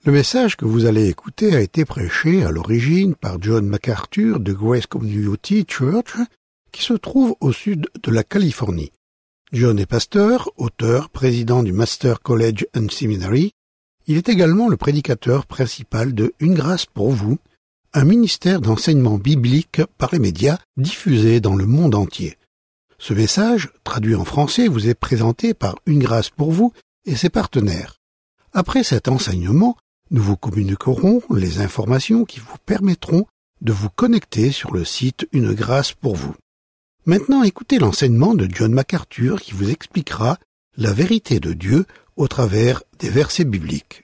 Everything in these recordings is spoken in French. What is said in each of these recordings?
Le message que vous allez écouter a été prêché à l'origine par John MacArthur de Grace Community Church, qui se trouve au sud de la Californie. John est pasteur, auteur, président du Master College and Seminary. Il est également le prédicateur principal de Une grâce pour vous, un ministère d'enseignement biblique par les médias diffusé dans le monde entier. Ce message, traduit en français, vous est présenté par Une grâce pour vous et ses partenaires. Après cet enseignement, nous vous communiquerons les informations qui vous permettront de vous connecter sur le site Une grâce pour vous. Maintenant, écoutez l'enseignement de John MacArthur qui vous expliquera la vérité de Dieu au travers des versets bibliques.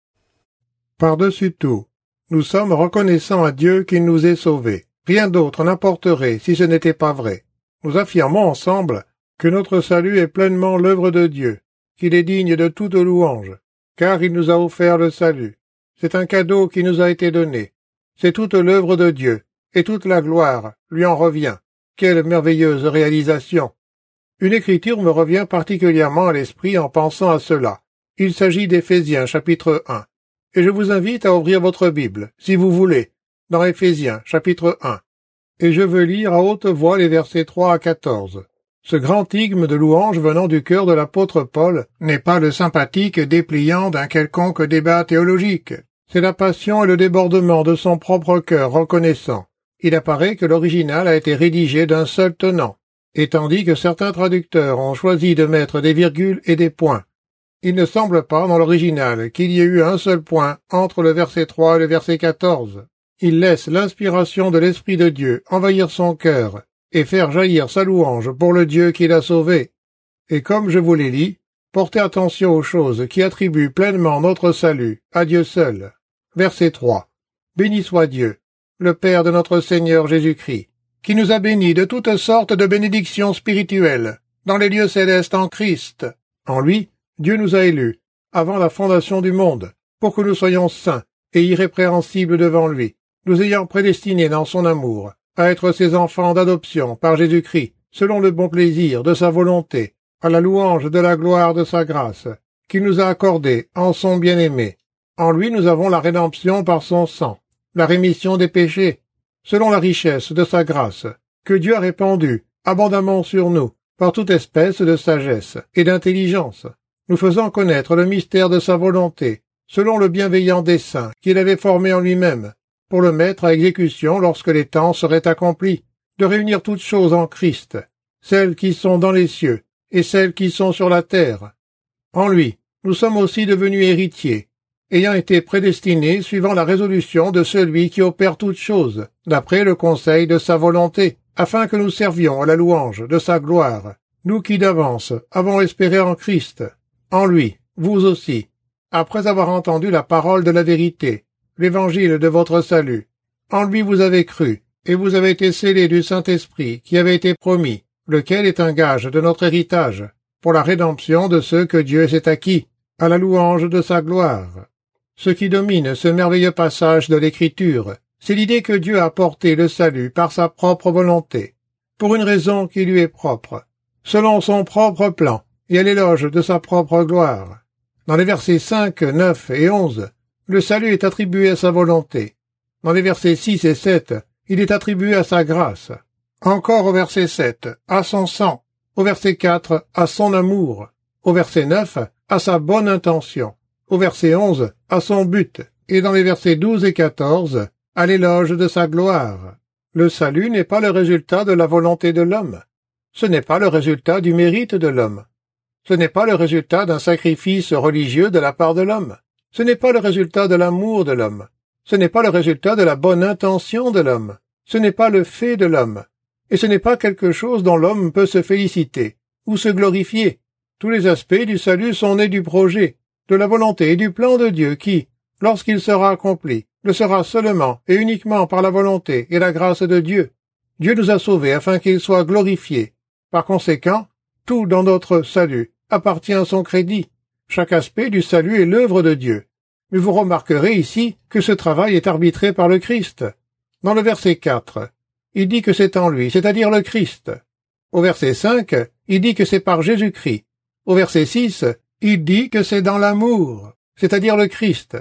Par-dessus tout, nous sommes reconnaissants à Dieu qu'il nous ait sauvés. Rien d'autre n'importerait si ce n'était pas vrai. Nous affirmons ensemble que notre salut est pleinement l'œuvre de Dieu, qu'il est digne de toute louange, car il nous a offert le salut. C'est un cadeau qui nous a été donné. C'est toute l'œuvre de Dieu, et toute la gloire lui en revient. Quelle merveilleuse réalisation! Une écriture me revient particulièrement à l'esprit en pensant à cela. Il s'agit d'Éphésiens chapitre 1. Et je vous invite à ouvrir votre Bible, si vous voulez, dans Éphésiens chapitre 1. Et je veux lire à haute voix les versets 3 à 14. Ce grand hymne de louange venant du cœur de l'apôtre Paul n'est pas le sympathique dépliant d'un quelconque débat théologique. C'est la passion et le débordement de son propre cœur reconnaissant. Il apparaît que l'original a été rédigé d'un seul tenant, et tandis que certains traducteurs ont choisi de mettre des virgules et des points. Il ne semble pas dans l'original qu'il y ait eu un seul point entre le verset 3 et le verset 14. Il laisse l'inspiration de l'Esprit de Dieu envahir son cœur et faire jaillir sa louange pour le Dieu qui l'a sauvé. Et comme je vous l'ai dit, portez attention aux choses qui attribuent pleinement notre salut à Dieu seul. Verset 3. Béni soit Dieu, le Père de notre Seigneur Jésus-Christ, qui nous a bénis de toutes sortes de bénédictions spirituelles dans les lieux célestes en Christ. En lui, Dieu nous a élus, avant la fondation du monde, pour que nous soyons saints et irrépréhensibles devant lui, nous ayant prédestinés dans son amour à être ses enfants d'adoption par Jésus-Christ, selon le bon plaisir de sa volonté, à la louange de la gloire de sa grâce, qu'il nous a accordée en son bien-aimé. En lui nous avons la rédemption par son sang, la rémission des péchés, selon la richesse de sa grâce, que Dieu a répandue abondamment sur nous, par toute espèce de sagesse et d'intelligence, nous faisant connaître le mystère de sa volonté, selon le bienveillant dessein qu'il avait formé en lui-même, pour le mettre à exécution lorsque les temps seraient accomplis, de réunir toutes choses en Christ, celles qui sont dans les cieux et celles qui sont sur la terre. En lui, nous sommes aussi devenus héritiers, ayant été prédestinés suivant la résolution de celui qui opère toutes choses, d'après le conseil de sa volonté, afin que nous servions à la louange de sa gloire, nous qui d'avance avons espéré en Christ. En lui, vous aussi, après avoir entendu la parole de la vérité, l'évangile de votre salut, en lui vous avez cru, et vous avez été scellés du Saint-Esprit qui avait été promis, lequel est un gage de notre héritage, pour la rédemption de ceux que Dieu s'est acquis, à la louange de sa gloire. Ce qui domine ce merveilleux passage de l'Écriture, c'est l'idée que Dieu a apporté le salut par sa propre volonté, pour une raison qui lui est propre, selon son propre plan, et à l'éloge de sa propre gloire. Dans les versets 5, 9 et 11, le salut est attribué à sa volonté. Dans les versets 6 et 7, il est attribué à sa grâce. Encore au verset 7, à son sang. Au verset 4, à son amour. Au verset 9, à sa bonne intention. Au verset 11, à son but. Et dans les versets 12 et 14, à l'éloge de sa gloire. Le salut n'est pas le résultat de la volonté de l'homme. Ce n'est pas le résultat du mérite de l'homme. Ce n'est pas le résultat d'un sacrifice religieux de la part de l'homme. Ce n'est pas le résultat de l'amour de l'homme. Ce n'est pas le résultat de la bonne intention de l'homme. Ce n'est pas le fait de l'homme. Et ce n'est pas quelque chose dont l'homme peut se féliciter ou se glorifier. Tous les aspects du salut sont nés du projet, de la volonté et du plan de Dieu qui, lorsqu'il sera accompli, le sera seulement et uniquement par la volonté et la grâce de Dieu. Dieu nous a sauvés afin qu'il soit glorifié. Par conséquent, tout dans notre salut appartient à son crédit. Chaque aspect du salut est l'œuvre de Dieu. Mais vous remarquerez ici que ce travail est arbitré par le Christ. Dans le verset 4, il dit que c'est en lui, c'est-à-dire le Christ. Au verset 5, il dit que c'est par Jésus-Christ. Au verset 6, il dit que c'est dans l'amour, c'est-à-dire le Christ.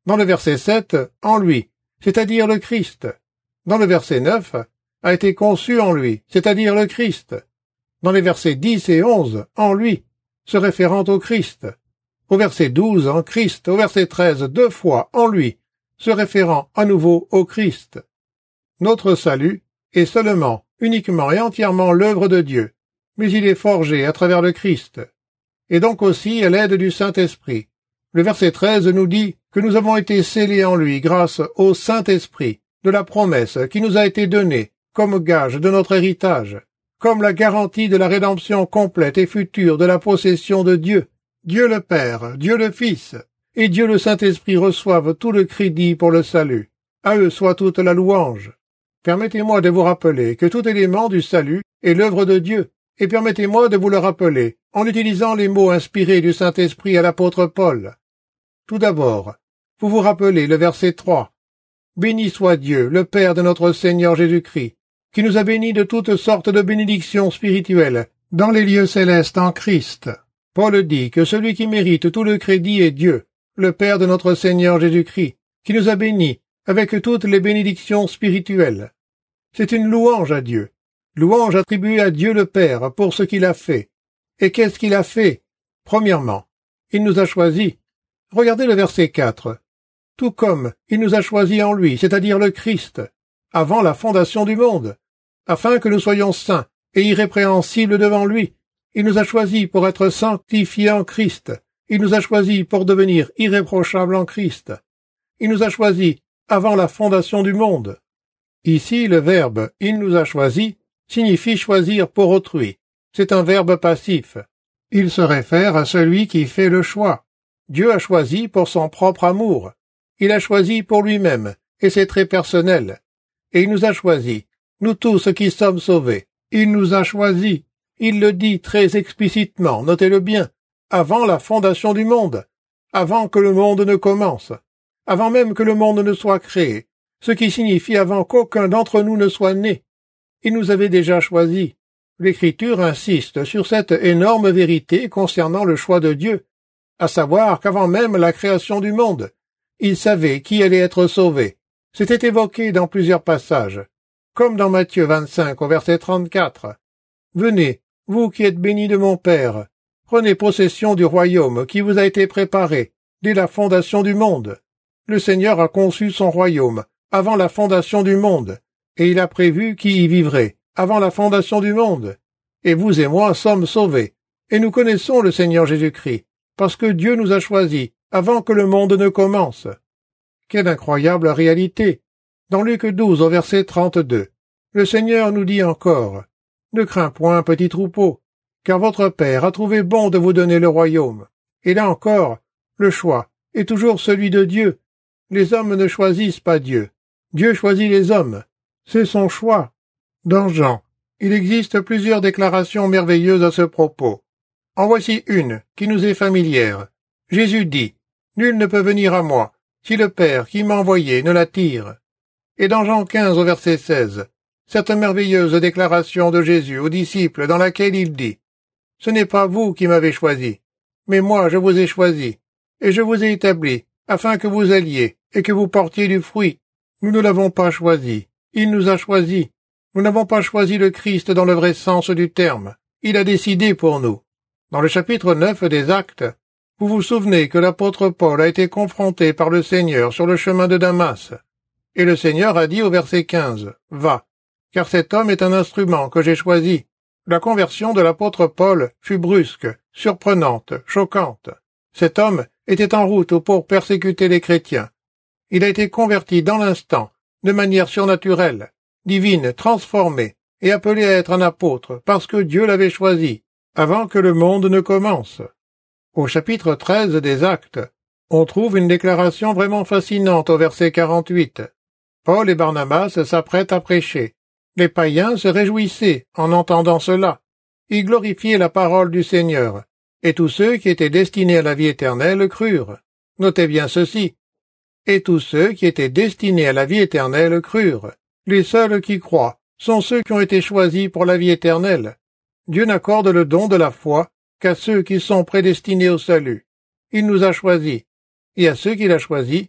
Dans le verset 7, en lui, c'est-à-dire le Christ. Dans le verset 9, a été conçu en lui, c'est-à-dire le Christ. Dans les versets 10 et 11, en lui, se référant au Christ. Au verset 12, en Christ. Au verset 13, 2 fois, en lui, se référant à nouveau au Christ. Notre salut est seulement, uniquement et entièrement l'œuvre de Dieu, mais il est forgé à travers le Christ, et donc aussi à l'aide du Saint-Esprit. Le verset 13 nous dit que nous avons été scellés en lui grâce au Saint-Esprit de la promesse qui nous a été donnée comme gage de notre héritage, comme la garantie de la rédemption complète et future de la possession de Dieu. Dieu le Père, Dieu le Fils et Dieu le Saint-Esprit reçoivent tout le crédit pour le salut. À eux soit toute la louange. Permettez-moi de vous rappeler que tout élément du salut est l'œuvre de Dieu, et permettez-moi de vous le rappeler en utilisant les mots inspirés du Saint-Esprit à l'apôtre Paul. Tout d'abord, vous vous rappelez le verset 3. « Béni soit Dieu, le Père de notre Seigneur Jésus-Christ, qui nous a bénis de toutes sortes de bénédictions spirituelles dans les lieux célestes en Christ. » Paul dit que celui qui mérite tout le crédit est Dieu, le Père de notre Seigneur Jésus-Christ, qui nous a bénis avec toutes les bénédictions spirituelles. C'est une louange à Dieu, louange attribuée à Dieu le Père pour ce qu'il a fait. Et qu'est-ce qu'il a fait? Premièrement, il nous a choisis. Regardez le verset 4. Tout comme il nous a choisis en lui, c'est-à-dire le Christ, avant la fondation du monde, afin que nous soyons saints et irrépréhensibles devant lui. Il nous a choisis pour être sanctifiés en Christ. Il nous a choisis pour devenir irréprochables en Christ. Il nous a choisis avant la fondation du monde. Ici, le verbe « il nous a choisis » signifie choisir pour autrui. C'est un verbe passif. Il se réfère à celui qui fait le choix. Dieu a choisi pour son propre amour. Il a choisi pour lui-même, et c'est très personnel. Et il nous a choisis, nous tous qui sommes sauvés. Il nous a choisis. Il le dit très explicitement, notez-le bien, avant la fondation du monde, avant que le monde ne commence, avant même que le monde ne soit créé, ce qui signifie avant qu'aucun d'entre nous ne soit né. Il nous avait déjà choisis. L'Écriture insiste sur cette énorme vérité concernant le choix de Dieu, à savoir qu'avant même la création du monde, il savait qui allait être sauvé. C'était évoqué dans plusieurs passages, comme dans Matthieu 25 au verset 34. « Venez, vous qui êtes bénis de mon Père, prenez possession du royaume qui vous a été préparé dès la fondation du monde. » Le Seigneur a conçu son royaume avant la fondation du monde, et il a prévu qui y vivrait avant la fondation du monde. Et vous et moi sommes sauvés, et nous connaissons le Seigneur Jésus-Christ, parce que Dieu nous a choisis avant que le monde ne commence. Quelle incroyable réalité! Dans Luc 12 au verset 32, le Seigneur nous dit encore, « Ne crains point, petit troupeau, car votre Père a trouvé bon de vous donner le royaume. » Et là encore, le choix est toujours celui de Dieu. Les hommes ne choisissent pas Dieu. Dieu choisit les hommes. C'est son choix. Dans Jean, il existe plusieurs déclarations merveilleuses à ce propos. En voici une qui nous est familière. Jésus dit, « Nul ne peut venir à moi, si le Père qui m'a envoyé ne l'attire. » Et dans Jean 15 au verset 16, cette merveilleuse déclaration de Jésus aux disciples dans laquelle il dit, « Ce n'est pas vous qui m'avez choisi, mais moi je vous ai choisi, et je vous ai établi, afin que vous alliez et que vous portiez du fruit. Nous ne l'avons pas choisi, il nous a choisis. Nous n'avons pas choisi le Christ dans le vrai sens du terme, il a décidé pour nous. » Dans le chapitre 9 des Actes, vous vous souvenez que l'apôtre Paul a été confronté par le Seigneur sur le chemin de Damas. Et le Seigneur a dit au verset 15, « Va, car cet homme est un instrument que j'ai choisi. » La conversion de l'apôtre Paul fut brusque, surprenante, choquante. Cet homme était en route pour persécuter les chrétiens. Il a été converti dans l'instant, de manière surnaturelle, divine, transformé, et appelé à être un apôtre, parce que Dieu l'avait choisi, avant que le monde ne commence. Au chapitre 13 des Actes, on trouve une déclaration vraiment fascinante au verset 48. Paul et Barnabas s'apprêtent à prêcher. Les païens se réjouissaient en entendant cela. Ils glorifiaient la parole du Seigneur, et tous ceux qui étaient destinés à la vie éternelle crurent. Notez bien ceci. Et tous ceux qui étaient destinés à la vie éternelle crurent. Les seuls qui croient sont ceux qui ont été choisis pour la vie éternelle. Dieu n'accorde le don de la foi qu'à ceux qui sont prédestinés au salut. Il nous a choisis, et à ceux qu'il a choisis,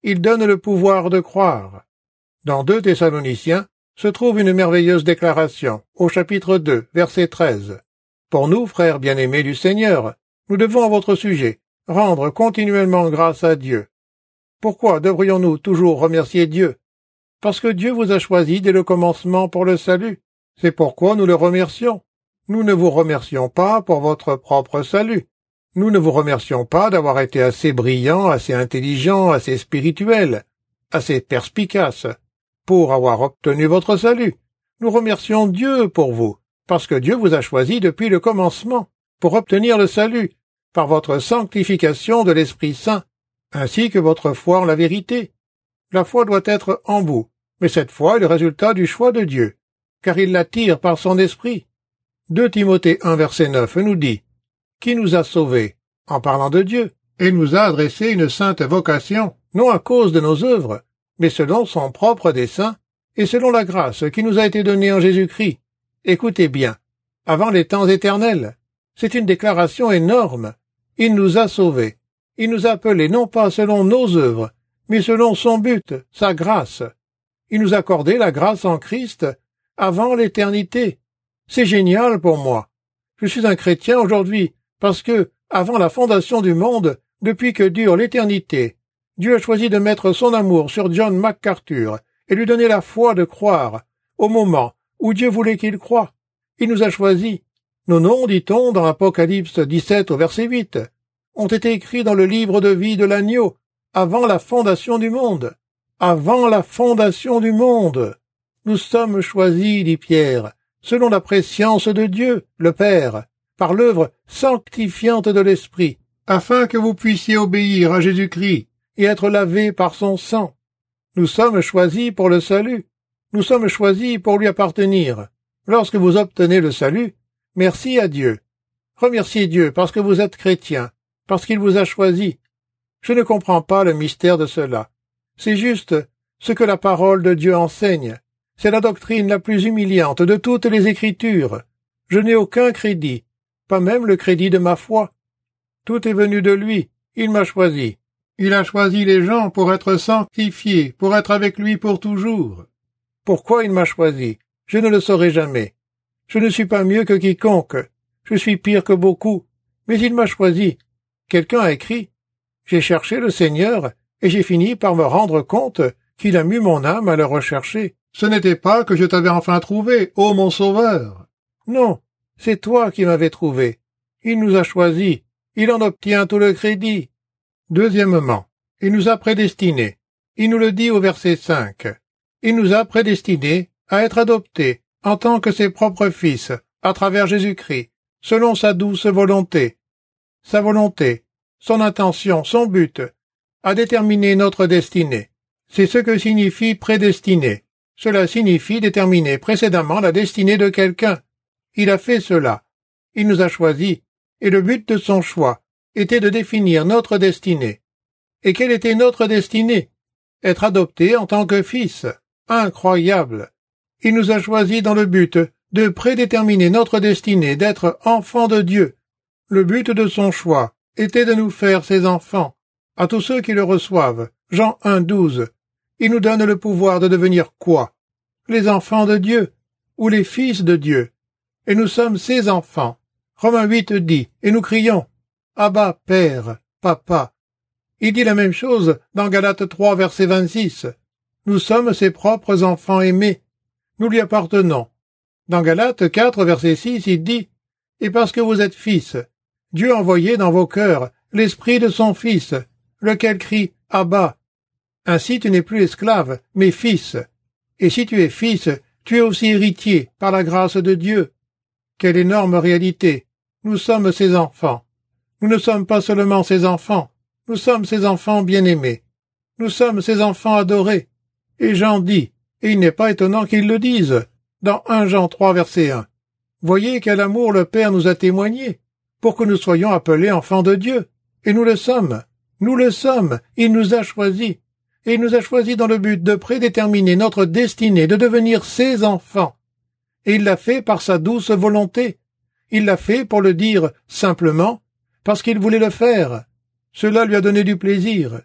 il donne le pouvoir de croire. Dans 2 Thessaloniciens se trouve une merveilleuse déclaration, au chapitre 2, verset 13. Pour nous, frères bien-aimés du Seigneur, nous devons à votre sujet rendre continuellement grâce à Dieu. Pourquoi devrions-nous toujours remercier Dieu? Parce que Dieu vous a choisi dès le commencement pour le salut. C'est pourquoi nous le remercions. Nous ne vous remercions pas pour votre propre salut. Nous ne vous remercions pas d'avoir été assez brillant, assez intelligent, assez spirituel, assez perspicace pour avoir obtenu votre salut. Nous remercions Dieu pour vous, parce que Dieu vous a choisi depuis le commencement pour obtenir le salut, par votre sanctification de l'Esprit Saint, ainsi que votre foi en la vérité. La foi doit être en vous, mais cette foi est le résultat du choix de Dieu, car il l'attire par son esprit. 2 Timothée 1 verset 9 nous dit « Qui nous a sauvés, en parlant de Dieu, et nous a adressé une sainte vocation, non à cause de nos œuvres, mais selon son propre dessein, et selon la grâce qui nous a été donnée en Jésus-Christ. Écoutez bien, avant les temps éternels. C'est une déclaration énorme. Il nous a sauvés. Il nous a appelés non pas selon nos œuvres, mais selon son but, sa grâce. Il nous a accordé la grâce en Christ avant l'éternité. C'est génial pour moi. Je suis un chrétien aujourd'hui parce que, avant la fondation du monde, depuis que dure l'éternité, Dieu a choisi de mettre son amour sur John MacArthur et lui donner la foi de croire au moment où Dieu voulait qu'il croie. Il nous a choisis. Nos noms, dit-on dans Apocalypse 17 au verset 8, ont été écrits dans le livre de vie de l'agneau avant la fondation du monde. Avant la fondation du monde. Nous sommes choisis, dit Pierre, selon la prescience de Dieu, le Père, par l'œuvre sanctifiante de l'Esprit, afin que vous puissiez obéir à Jésus-Christ et être lavés par son sang. Nous sommes choisis pour le salut. Nous sommes choisis pour lui appartenir. Lorsque vous obtenez le salut, merci à Dieu. Remerciez Dieu parce que vous êtes chrétien, parce qu'il vous a choisi. Je ne comprends pas le mystère de cela. C'est juste ce que la parole de Dieu enseigne. C'est la doctrine la plus humiliante de toutes les Écritures. Je n'ai aucun crédit, pas même le crédit de ma foi. Tout est venu de lui. Il m'a choisi. Il a choisi les gens pour être sanctifiés, pour être avec lui pour toujours. Pourquoi il m'a choisi? Je ne le saurai jamais. Je ne suis pas mieux que quiconque. Je suis pire que beaucoup. Mais il m'a choisi. Quelqu'un a écrit. J'ai cherché le Seigneur et j'ai fini par me rendre compte qu'il a mis mon âme à le rechercher. Ce n'était pas que je t'avais enfin trouvé, ô mon Sauveur. Non, c'est toi qui m'avais trouvé. Il nous a choisis. Il en obtient tout le crédit. Deuxièmement, il nous a prédestinés. Il nous le dit au verset 5. Il nous a prédestinés à être adoptés en tant que ses propres fils, à travers Jésus-Christ, selon sa douce volonté. Sa volonté, son intention, son but, a déterminé notre destinée. C'est ce que signifie prédestiner. Cela signifie déterminer précédemment la destinée de quelqu'un. Il a fait cela. Il nous a choisis, et le but de son choix était de définir notre destinée. Et quelle était notre destinée? Être adoptés en tant que fils. Incroyable! Il nous a choisis dans le but de prédéterminer notre destinée d'être enfants de Dieu. Le but de son choix était de nous faire ses enfants. À tous ceux qui le reçoivent, Jean 1,12, il nous donne le pouvoir de devenir quoi? Les enfants de Dieu, ou les fils de Dieu. Et nous sommes ses enfants. Romains 8 dit, et nous crions, Abba, Père, Papa. Il dit la même chose dans Galates 3, verset 26. Nous sommes ses propres enfants aimés. Nous lui appartenons. Dans Galates 4, verset 6, il dit, et parce que vous êtes fils, Dieu a envoyé dans vos cœurs l'esprit de son Fils, lequel crie Abba. Ainsi tu n'es plus esclave, mais fils. Et si tu es fils, tu es aussi héritier par la grâce de Dieu. Quelle énorme réalité! Nous sommes ses enfants. Nous ne sommes pas seulement ses enfants, nous sommes ses enfants bien-aimés. Nous sommes ses enfants adorés. Et Jean dit, et il n'est pas étonnant qu'il le dise, dans 1 Jean 3, verset 1. Voyez quel amour le Père nous a témoigné, pour que nous soyons appelés enfants de Dieu. Et nous le sommes. Nous le sommes. Il nous a choisis. Et il nous a choisis dans le but de prédéterminer notre destinée, de devenir ses enfants. Et il l'a fait par sa douce volonté. Il l'a fait, pour le dire simplement, parce qu'il voulait le faire. Cela lui a donné du plaisir.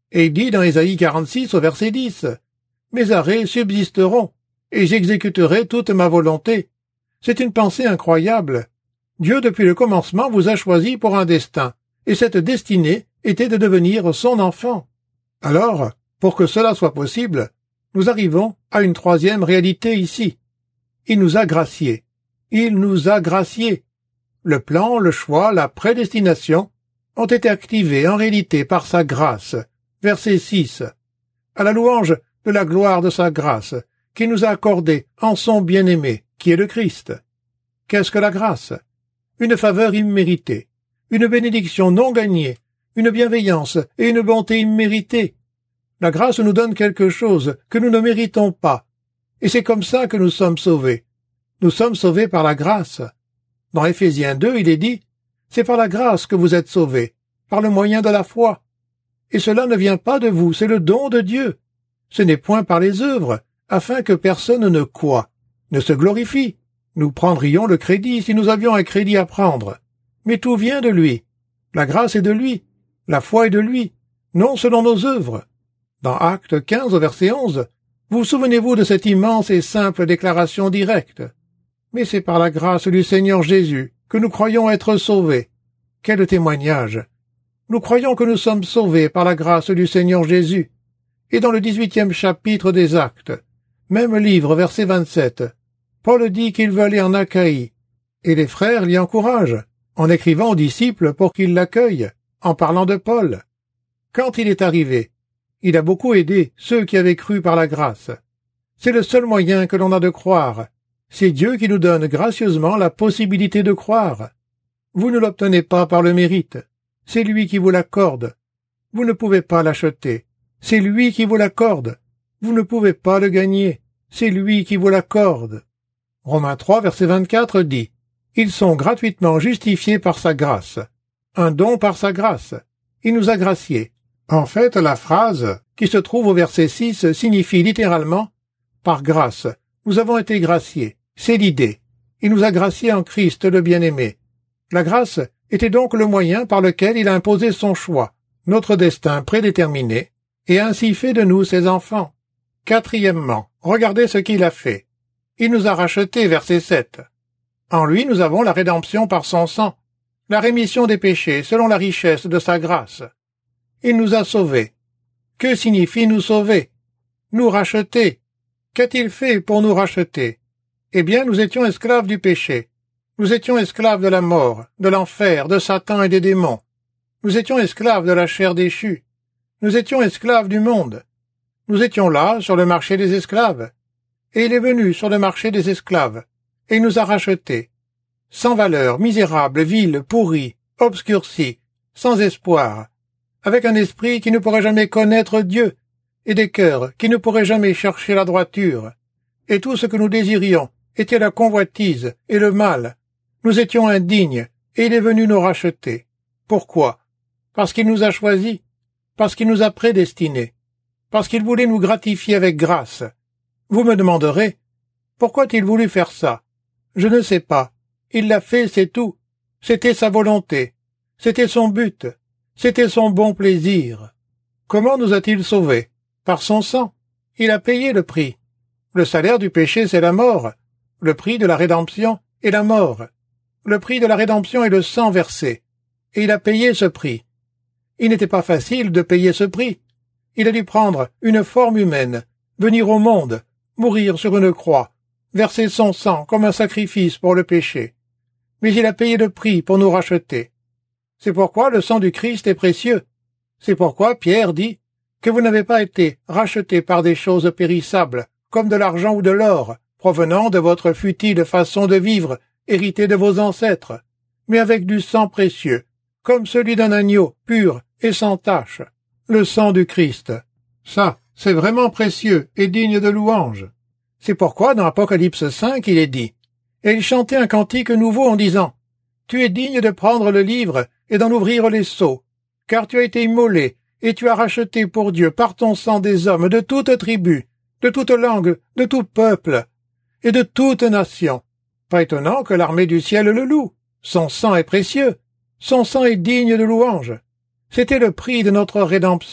Et il dit dans Ésaïe 46 au verset 10, « Mes arrêts subsisteront, et j'exécuterai toute ma volonté. » C'est une pensée incroyable. Dieu, depuis le commencement, vous a choisi pour un destin, et cette destinée était de devenir son enfant. Alors, pour que cela soit possible, nous arrivons à une troisième réalité ici. Il nous a graciés. Il nous a graciés. Le plan, le choix, la prédestination ont été activés en réalité par sa grâce. Verset 6. À la louange de la gloire de sa grâce, qu'il nous a accordée en son bien-aimé, qui est le Christ. Qu'est-ce que la grâce? Une faveur imméritée, une bénédiction non gagnée, une bienveillance et une bonté imméritée. La grâce nous donne quelque chose que nous ne méritons pas, et c'est comme ça que nous sommes sauvés. Nous sommes sauvés par la grâce. Dans Éphésiens 2, il est dit, « C'est par la grâce que vous êtes sauvés, par le moyen de la foi. » Et cela ne vient pas de vous, c'est le don de Dieu. Ce n'est point par les œuvres, afin que personne ne croie, ne se glorifie. Nous prendrions le crédit si nous avions un crédit à prendre. Mais tout vient de lui. La grâce est de lui. La foi est de lui. Non selon nos œuvres. Dans Actes 15 au verset 11, vous souvenez-vous de cette immense et simple déclaration directe? Mais c'est par la grâce du Seigneur Jésus que nous croyons être sauvés. Quel témoignage! Nous croyons que nous sommes sauvés par la grâce du Seigneur Jésus. Et dans le 18e chapitre des Actes, même livre, verset 27, Paul dit qu'il veut aller en Achaïe, et les frères l'y encouragent, en écrivant aux disciples pour qu'ils l'accueillent, en parlant de Paul. Quand il est arrivé, il a beaucoup aidé ceux qui avaient cru par la grâce. C'est le seul moyen que l'on a de croire. C'est Dieu qui nous donne gracieusement la possibilité de croire. Vous ne l'obtenez pas par le mérite. C'est lui qui vous l'accorde. Vous ne pouvez pas l'acheter. C'est lui qui vous l'accorde. Vous ne pouvez pas le gagner. C'est lui qui vous l'accorde. Romains 3, verset 24 dit, « Ils sont gratuitement justifiés par sa grâce. » Un don par sa grâce. Il nous a graciés. En fait, la phrase qui se trouve au verset 6 signifie littéralement « Par grâce, nous avons été graciés ». C'est l'idée. Il nous a graciés en Christ le bien-aimé. La grâce était donc le moyen par lequel il a imposé son choix, notre destin prédéterminé, et ainsi fait de nous ses enfants. Quatrièmement, regardez ce qu'il a fait. Il nous a rachetés, verset 7. En lui, nous avons la rédemption par son sang, la rémission des péchés selon la richesse de sa grâce. Il nous a sauvés. Que signifie nous sauver? Nous racheter. Qu'a-t-il fait pour nous racheter? Eh bien, nous étions esclaves du péché. Nous étions esclaves de la mort, de l'enfer, de Satan et des démons. Nous étions esclaves de la chair déchue. Nous étions esclaves du monde. Nous étions là, sur le marché des esclaves. Et il est venu sur le marché des esclaves, et il nous a rachetés. Sans valeur, misérables, vils, pourris, obscurcis, sans espoir, avec un esprit qui ne pourrait jamais connaître Dieu, et des cœurs qui ne pourraient jamais chercher la droiture. Et tout ce que nous désirions était la convoitise et le mal. Nous étions indignes, et il est venu nous racheter. Pourquoi? Parce qu'il nous a choisis, parce qu'il nous a prédestinés, parce qu'il voulait nous gratifier avec grâce. Vous me demanderez, pourquoi a-t-il voulu faire ça? Je ne sais pas. Il l'a fait, c'est tout. C'était sa volonté. C'était son but. C'était son bon plaisir. Comment nous a-t-il sauvés? Par son sang. Il a payé le prix. Le salaire du péché, c'est la mort. Le prix de la rédemption est la mort. Le prix de la rédemption est le sang versé. Et il a payé ce prix. Il n'était pas facile de payer ce prix. Il a dû prendre une forme humaine, venir au monde, mourir sur une croix, verser son sang comme un sacrifice pour le péché. Mais il a payé le prix pour nous racheter. C'est pourquoi le sang du Christ est précieux. C'est pourquoi Pierre dit que vous n'avez pas été rachetés par des choses périssables, comme de l'argent ou de l'or, provenant de votre futile façon de vivre, héritée de vos ancêtres, mais avec du sang précieux, comme celui d'un agneau pur et sans tache, le sang du Christ. Ça, c'est vraiment précieux et digne de louange. C'est pourquoi dans Apocalypse 5, il est dit, « Et il chantait un cantique nouveau en disant, « Tu es digne de prendre le livre et d'en ouvrir les sceaux, car tu as été immolé, et tu as racheté pour Dieu par ton sang des hommes de toute tribu, de toute langue, de tout peuple, et de toute nation. » Pas étonnant que l'armée du ciel le loue. Son sang est précieux. Son sang est digne de louange. C'était le prix de notre rédemption.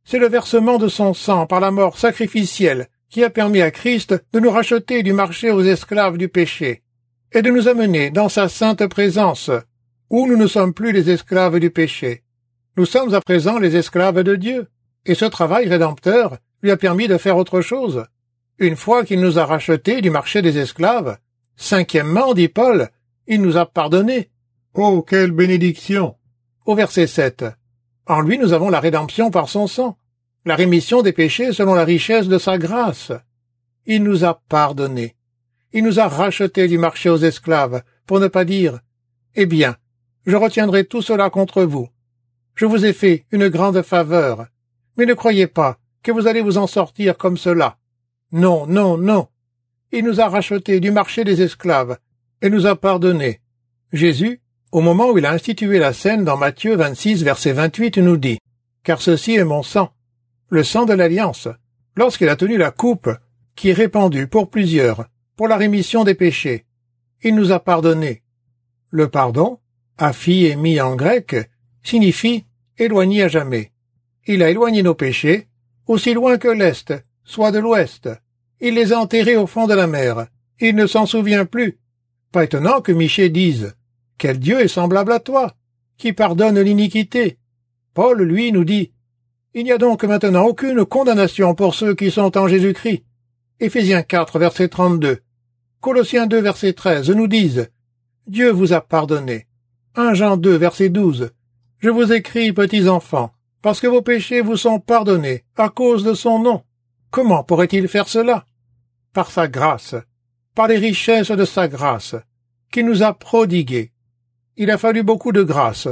C'est le versement de son sang par la mort sacrificielle qui a permis à Christ de nous racheter du marché aux esclaves du péché et de nous amener dans sa sainte présence, où nous ne sommes plus les esclaves du péché. Nous sommes à présent les esclaves de Dieu, et ce travail rédempteur lui a permis de faire autre chose. Une fois qu'il nous a rachetés du marché des esclaves, cinquièmement, dit Paul, il nous a pardonnés. Oh, quelle bénédiction! Au verset 7. En lui nous avons la rédemption par son sang, la rémission des péchés selon la richesse de sa grâce. Il nous a pardonnés. Il nous a rachetés du marché aux esclaves, pour ne pas dire « Eh bien, je retiendrai tout cela contre vous. Je vous ai fait une grande faveur, mais ne croyez pas que vous allez vous en sortir comme cela. Non, non, non. Il nous a rachetés du marché des esclaves et nous a pardonnés. » Jésus, au moment où il a institué la scène dans Matthieu 26, verset 28, nous dit « Car ceci est mon sang, le sang de l'alliance, lorsqu'il a tenu la coupe qui est répandue pour plusieurs, pour la rémission des péchés. Il nous a pardonnés. » Le pardon, aphi en grec, signifie éloigné à jamais. Il a éloigné nos péchés, aussi loin que l'Est, soit de l'Ouest. Il les a enterrés au fond de la mer. Il ne s'en souvient plus. Pas étonnant que Michée dise « Quel Dieu est semblable à toi, qui pardonne l'iniquité ?» Paul, lui, nous dit « Il n'y a donc maintenant aucune condamnation pour ceux qui sont en Jésus-Christ. » Éphésiens 4, verset 32. Colossiens 2, verset 13 nous disent « Dieu vous a pardonné. » 1 Jean 2, verset 12. « Je vous écris, petits enfants, parce que vos péchés vous sont pardonnés à cause de son nom. » Comment pourrait-il faire cela? Par sa grâce, par les richesses de sa grâce, qu'il nous a prodiguées. Il a fallu beaucoup de grâce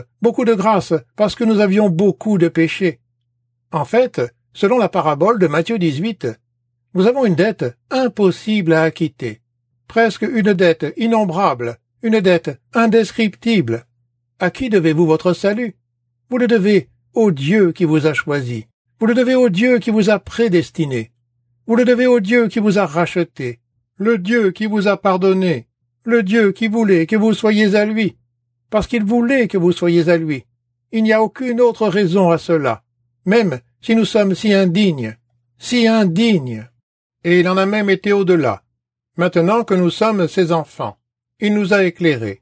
parce que nous avions beaucoup de péchés. En fait, selon la parabole de Matthieu 18, nous avons une dette impossible à acquitter, presque une dette innombrable, une dette indescriptible. À qui devez-vous votre salut? Vous le devez au Dieu qui vous a choisi. Vous le devez au Dieu qui vous a prédestiné. Vous le devez au Dieu qui vous a racheté, le Dieu qui vous a pardonné, le Dieu qui voulait que vous soyez à lui, parce qu'il voulait que vous soyez à lui. Il n'y a aucune autre raison à cela, même si nous sommes si indignes. Et il en a même été au-delà. Maintenant que nous sommes ses enfants, il nous a éclairés.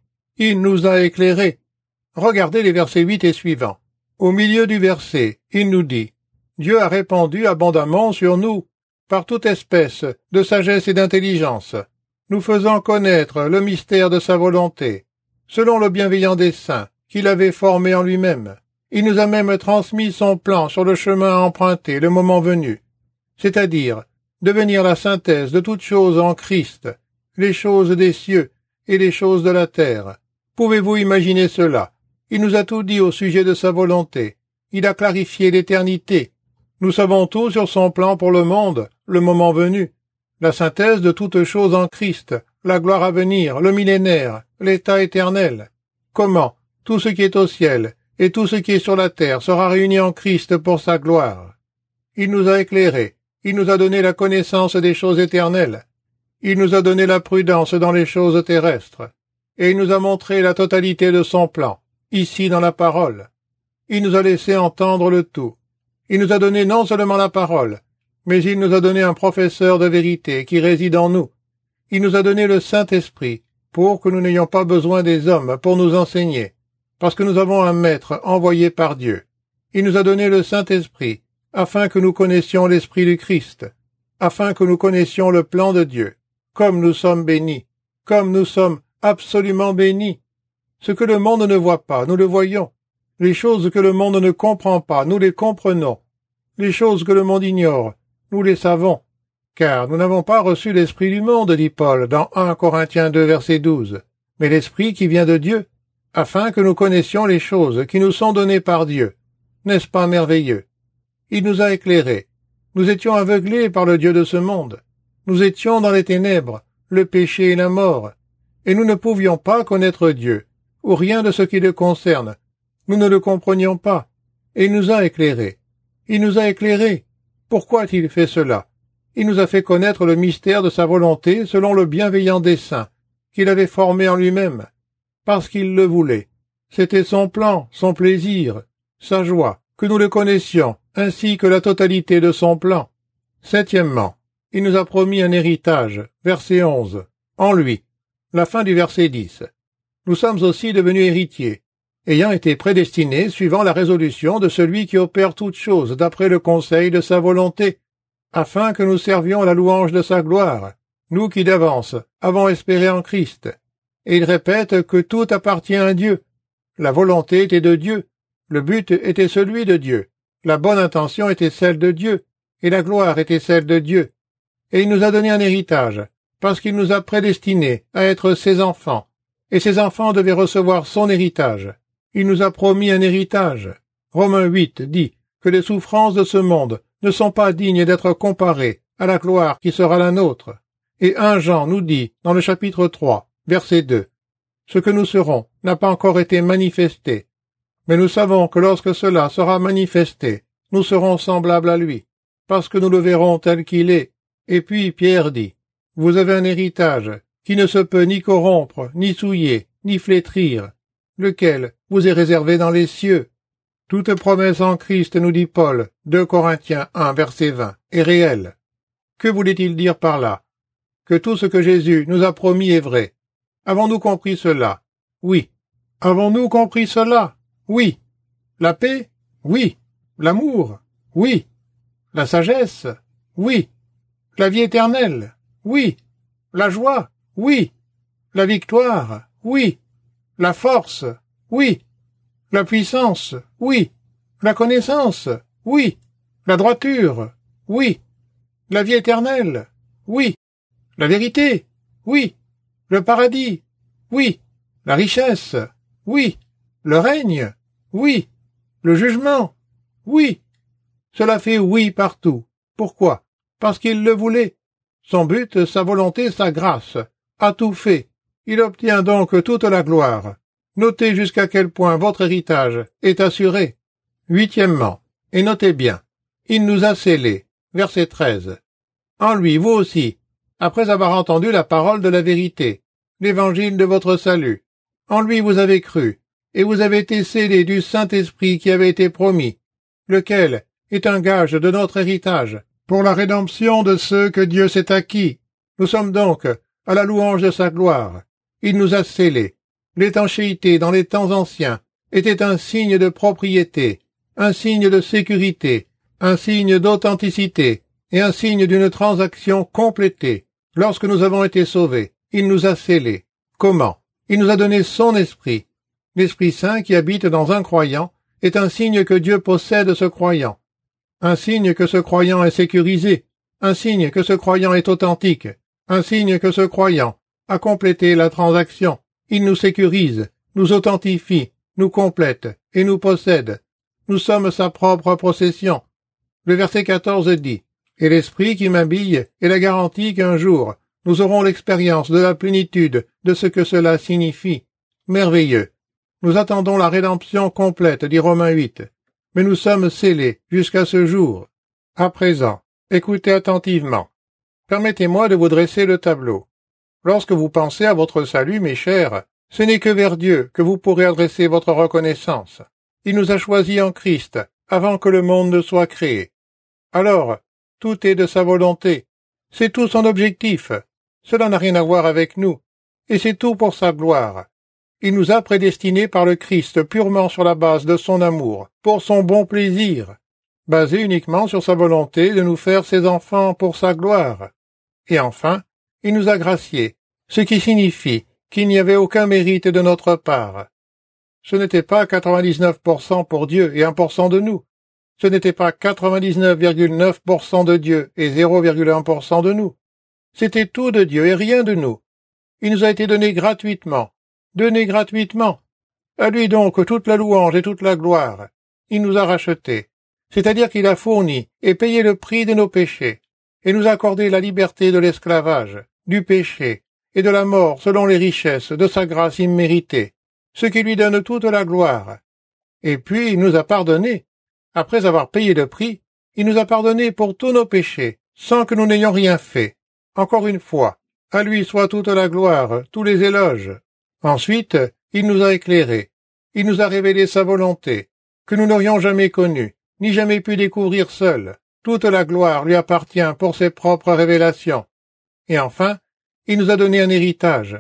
Regardez les versets 8 et suivants. Au milieu du verset, il nous dit « Dieu a répandu abondamment sur nous, par toute espèce de sagesse et d'intelligence, nous faisant connaître le mystère de sa volonté, selon le bienveillant dessein qu'il avait formé en lui-même. Il nous a même transmis son plan sur le chemin à emprunter le moment venu, c'est-à-dire devenir la synthèse de toutes choses en Christ, les choses des cieux et les choses de la terre. Pouvez-vous imaginer cela? Il nous a tout dit au sujet de sa volonté. Il a clarifié l'éternité. Nous savons tout sur son plan pour le monde, le moment venu. La synthèse de toutes choses en Christ, la gloire à venir, le millénaire, l'état éternel. Comment tout ce qui est au ciel et tout ce qui est sur la terre sera réuni en Christ pour sa gloire. Il nous a éclairés. Il nous a donné la connaissance des choses éternelles. Il nous a donné la prudence dans les choses terrestres. Et il nous a montré la totalité de son plan, ici dans la parole. Il nous a laissé entendre le tout. Il nous a donné non seulement la parole, mais il nous a donné un professeur de vérité qui réside en nous. Il nous a donné le Saint-Esprit pour que nous n'ayons pas besoin des hommes pour nous enseigner, parce que nous avons un Maître envoyé par Dieu. Il nous a donné le Saint-Esprit afin que nous connaissions l'Esprit du Christ, afin que nous connaissions le plan de Dieu. Comme nous sommes bénis, comme nous sommes absolument bénis. Ce que le monde ne voit pas, nous le voyons. Les choses que le monde ne comprend pas, nous les comprenons. Les choses que le monde ignore, nous les savons. Car nous n'avons pas reçu l'esprit du monde, dit Paul dans 1 Corinthiens 2, verset 12, mais l'esprit qui vient de Dieu, afin que nous connaissions les choses qui nous sont données par Dieu. N'est-ce pas merveilleux? Il nous a éclairés. Nous étions aveuglés par le Dieu de ce monde. Nous étions dans les ténèbres, le péché et la mort, et nous ne pouvions pas connaître Dieu, ou rien de ce qui le concerne. Nous ne le comprenions pas, et il nous a éclairés. Il nous a éclairés. Pourquoi a-t-il fait cela? Il nous a fait connaître le mystère de sa volonté selon le bienveillant dessein qu'il avait formé en lui-même, parce qu'il le voulait. C'était son plan, son plaisir, sa joie, que nous le connaissions ainsi que la totalité de son plan. Septièmement, il nous a promis un héritage, verset 11, en lui, la fin du verset 10. Nous sommes aussi devenus héritiers, ayant été prédestinés suivant la résolution de celui qui opère toutes choses d'après le conseil de sa volonté, afin que nous servions la louange de sa gloire, nous qui d'avance avons espéré en Christ. Et il répète que tout appartient à Dieu. La volonté était de Dieu, le but était celui de Dieu, la bonne intention était celle de Dieu, et la gloire était celle de Dieu. Et il nous a donné un héritage, parce qu'il nous a prédestinés à être ses enfants, et ses enfants devaient recevoir son héritage. Il nous a promis un héritage. Romains 8 dit que les souffrances de ce monde ne sont pas dignes d'être comparées à la gloire qui sera la nôtre. Et 1 Jean nous dit, dans le chapitre 3, verset 2, « Ce que nous serons n'a pas encore été manifesté, mais nous savons que lorsque cela sera manifesté, nous serons semblables à lui, parce que nous le verrons tel qu'il est. » Et puis Pierre dit, « Vous avez un héritage qui ne se peut ni corrompre, ni souiller, ni flétrir, lequel vous est réservé dans les cieux. » Toute promesse en Christ, nous dit Paul, 2 Corinthiens 1, verset 20, est réelle. Que voulait-il dire par là? Que tout ce que Jésus nous a promis est vrai. Avons-nous compris cela? Oui. Avons-nous compris cela? Oui. La paix? Oui. L'amour? Oui. La sagesse? Oui. La vie éternelle? Oui. La joie? Oui. La victoire? Oui. La force? Oui. La puissance? Oui. La connaissance? Oui. La droiture? Oui. La vie éternelle? Oui. La vérité? Oui. Le paradis? Oui. La richesse? Oui. Le règne? Oui. Le jugement? Oui. Cela fait oui partout. Pourquoi? Parce qu'il le voulait. Son but, sa volonté, sa grâce, a tout fait. Il obtient donc toute la gloire. Notez jusqu'à quel point votre héritage est assuré. Huitièmement, et notez bien, il nous a scellés. Verset 13. En lui, vous aussi, après avoir entendu la parole de la vérité, l'évangile de votre salut. En lui vous avez cru, et vous avez été scellés du Saint-Esprit qui avait été promis, lequel est un gage de notre héritage, pour la rédemption de ceux que Dieu s'est acquis. Nous sommes donc à la louange de sa gloire. Il nous a scellés. L'étanchéité dans les temps anciens était un signe de propriété, un signe de sécurité, un signe d'authenticité et un signe d'une transaction complétée. Lorsque nous avons été sauvés, il nous a scellés. Comment? Il nous a donné son esprit. L'Esprit Saint qui habite dans un croyant est un signe que Dieu possède ce croyant. Un signe que ce croyant est sécurisé. Un signe que ce croyant est authentique. Un signe que ce croyant a complété la transaction. Il nous sécurise, nous authentifie, nous complète et nous possède. Nous sommes sa propre possession. Le verset 14 dit, « Et l'Esprit qui m'habille est la garantie qu'un jour, nous aurons l'expérience de la plénitude de ce que cela signifie. » Merveilleux. Nous attendons la rédemption complète, dit Romains 8. Mais nous sommes scellés jusqu'à ce jour. À présent, écoutez attentivement. Permettez-moi de vous dresser le tableau. Lorsque vous pensez à votre salut, mes chers, ce n'est que vers Dieu que vous pourrez adresser votre reconnaissance. Il nous a choisis en Christ, avant que le monde ne soit créé. Alors, tout est de sa volonté. C'est tout son objectif. Cela n'a rien à voir avec nous. Et c'est tout pour sa gloire. Il nous a prédestinés par le Christ purement sur la base de son amour, pour son bon plaisir, basé uniquement sur sa volonté de nous faire ses enfants pour sa gloire. Et enfin, il nous a graciés, ce qui signifie qu'il n'y avait aucun mérite de notre part. Ce n'était pas 99% pour Dieu et 1% de nous. Ce n'était pas 99,9% de Dieu et 0,1% de nous. C'était tout de Dieu et rien de nous. Il nous a été donné gratuitement. Donné gratuitement. À lui donc toute la louange et toute la gloire. Il nous a rachetés. C'est-à-dire qu'il a fourni et payé le prix de nos péchés, et nous a accordé la liberté de l'esclavage, du péché et de la mort selon les richesses de sa grâce imméritée, ce qui lui donne toute la gloire. Et puis il nous a pardonnés. Après avoir payé le prix, il nous a pardonnés pour tous nos péchés, sans que nous n'ayons rien fait. Encore une fois, à lui soit toute la gloire, tous les éloges. Ensuite, il nous a éclairés. Il nous a révélé sa volonté, que nous n'aurions jamais connue, ni jamais pu découvrir seul. Toute la gloire lui appartient pour ses propres révélations. Et enfin, il nous a donné un héritage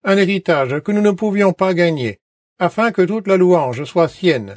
que nous ne pouvions pas gagner, afin que toute la louange soit sienne.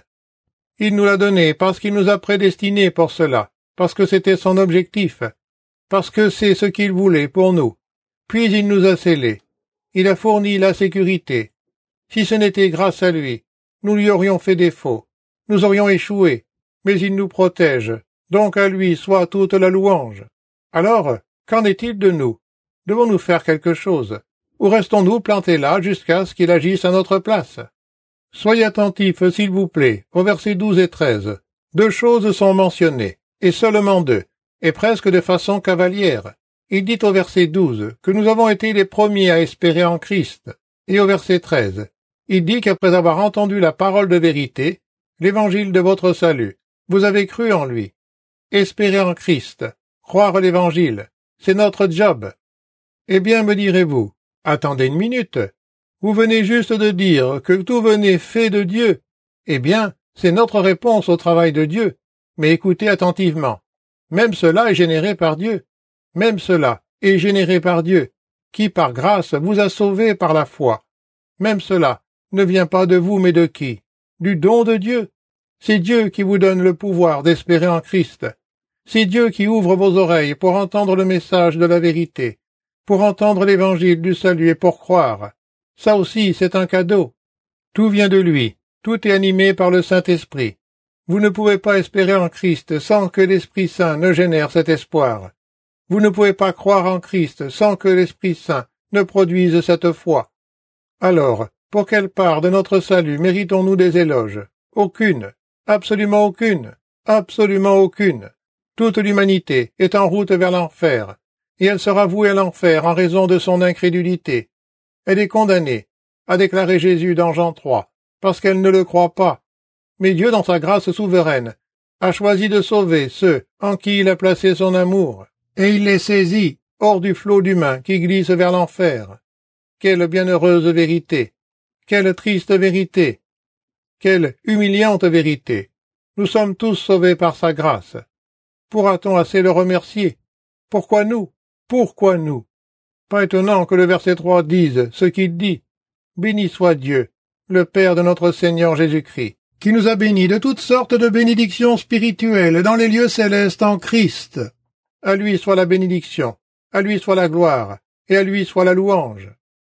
Il nous l'a donné parce qu'il nous a prédestinés pour cela, parce que c'était son objectif, parce que c'est ce qu'il voulait pour nous. Puis il nous a scellés. Il a fourni la sécurité. Si ce n'était grâce à lui, nous lui aurions fait défaut. Nous aurions échoué, mais il nous protège. Donc à lui soit toute la louange. Alors, qu'en est-il de nous? Devons-nous faire quelque chose? Ou restons-nous plantés là jusqu'à ce qu'il agisse à notre place? Soyez attentifs, s'il vous plaît, aux versets 12 et 13. 2 choses sont mentionnées, et seulement 2, et presque de façon cavalière. Il dit au verset 12 que nous avons été les premiers à espérer en Christ, et au verset 13, il dit qu'après avoir entendu la parole de vérité, l'évangile de votre salut, vous avez cru en lui. Espérer en Christ, croire l'évangile, c'est notre job. Eh bien, me direz-vous, attendez une minute, vous venez juste de dire que tout venait fait de Dieu. Eh bien, c'est notre réponse au travail de Dieu. Mais écoutez attentivement. Même cela est généré par Dieu. Même cela est généré par Dieu, qui par grâce vous a sauvés par la foi. Même cela ne vient pas de vous, mais de qui? Du don de Dieu. C'est Dieu qui vous donne le pouvoir d'espérer en Christ. C'est Dieu qui ouvre vos oreilles pour entendre le message de la vérité, pour entendre l'évangile du salut et pour croire. Ça aussi, c'est un cadeau. Tout vient de lui. Tout est animé par le Saint-Esprit. Vous ne pouvez pas espérer en Christ sans que l'Esprit Saint ne génère cet espoir. Vous ne pouvez pas croire en Christ sans que l'Esprit Saint ne produise cette foi. Alors, pour quelle part de notre salut méritons-nous des éloges? Aucune. Absolument aucune. Absolument aucune. Toute l'humanité est en route vers l'enfer, et elle sera vouée à l'enfer en raison de son incrédulité. Elle est condamnée, a déclaré Jésus dans Jean 3, parce qu'elle ne le croit pas. Mais Dieu, dans sa grâce souveraine, a choisi de sauver ceux en qui il a placé son amour, et il les saisit hors du flot d'humains qui glisse vers l'enfer. Quelle bienheureuse vérité! Quelle triste vérité! Quelle humiliante vérité! Nous sommes tous sauvés par sa grâce. Pourra-t-on assez le remercier? Pourquoi nous? Pourquoi nous? Pas étonnant que le verset 3 dise ce qu'il dit. Béni soit Dieu, le Père de notre Seigneur Jésus-Christ, qui nous a bénis de toutes sortes de bénédictions spirituelles dans les lieux célestes en Christ. À lui soit la bénédiction, à lui soit la gloire, et à lui soit la louange.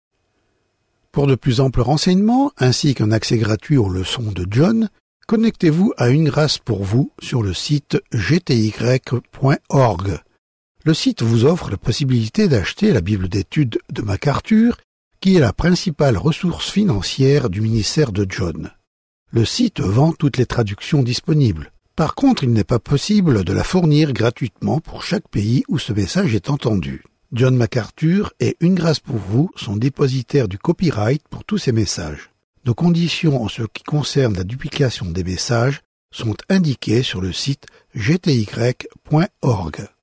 Pour de plus amples renseignements, ainsi qu'un accès gratuit aux leçons de John, connectez-vous à Une Grâce pour vous sur le site gty.org. Le site vous offre la possibilité d'acheter la Bible d'études de MacArthur, qui est la principale ressource financière du ministère de John. Le site vend toutes les traductions disponibles. Par contre, il n'est pas possible de la fournir gratuitement pour chaque pays où ce message est entendu. John MacArthur et Une Grâce pour vous sont dépositaires du copyright pour tous ces messages. Nos conditions en ce qui concerne la duplication des messages sont indiquées sur le site gty.org.